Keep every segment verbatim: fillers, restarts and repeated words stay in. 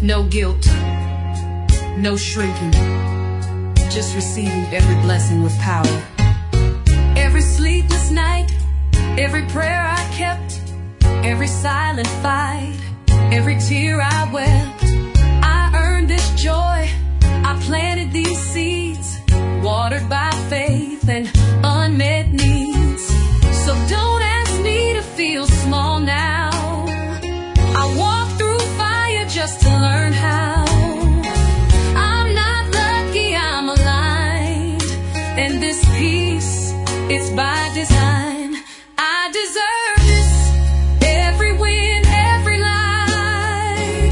No guilt, no shrinking, just receiving every blessing with power. Every sleepless night, every prayer I kept, every silent fight, every tear I wept, I earned this joy. I planted these seeds, watered by faith and unmet needs. So don't ask me to feel small now. I walk through fire just to learn how. I'm not lucky, I'm aligned, and this peace, it's by design. I deserve this, every win, every light,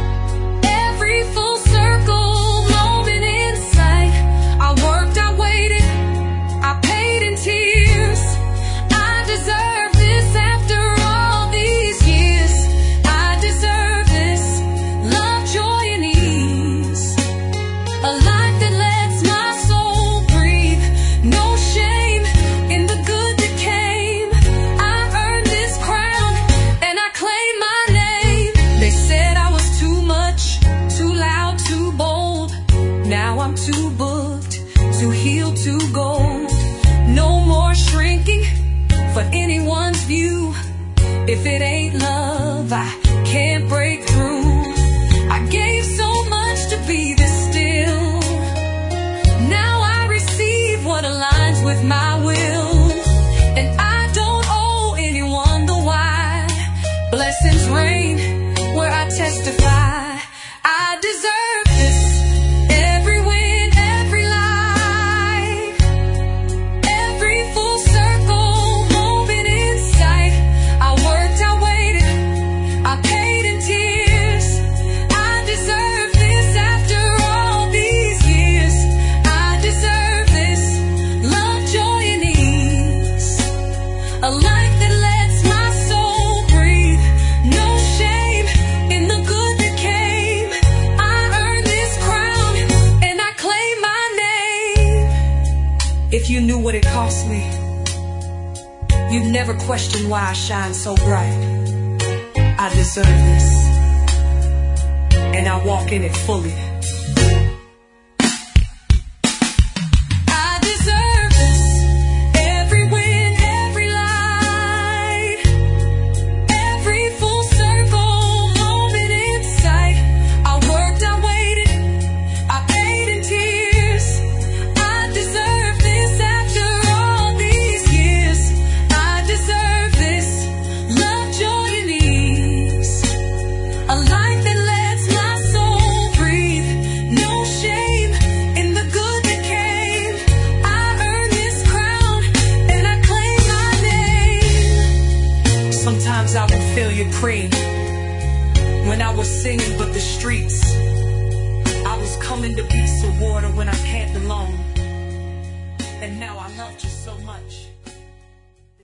every full circle moment in sight. I worked, I waited, I paid in tears. I deserve this after all these years. I deserve this, love, joy, and ease. A life that lets my soul breathe. No shame in the good that came. I earned this crown and I claim my name. They said I was too much, too loud, too bold. Now I'm too booked, too healed, too gold. No more shrinking for anyone's view. If it ain't love, I can't break through. I gave so much to be this still. Now I receive what aligns with my will, and I don't owe anyone the why. Blessings rain where I testify. I deserve this, every win, every life, every full circle moment in sight. I worked, I waited, I paid in tears. I deserve this after all these years. I deserve this, love, joy, and ease. A life that lets my soul breathe. No shame in the good that came. I earned this crown and I claim my name. If you knew what it cost me, you'd never question why I shine so bright. I deserve this, and I walk in it fully. I deserve this, every win, every light, every full circle moment in sight. I worked, I waited, I paid in tears. I deserve this after all these years. I deserve this, love, joy, and ease. A life that lets my soul breathe. No shame in the good that came. I earned this crown and I claim my name. Sometimes I would feel your cream when I was singing, but the streets, I was coming to beats of water when I can't belong. And now I loved you so much.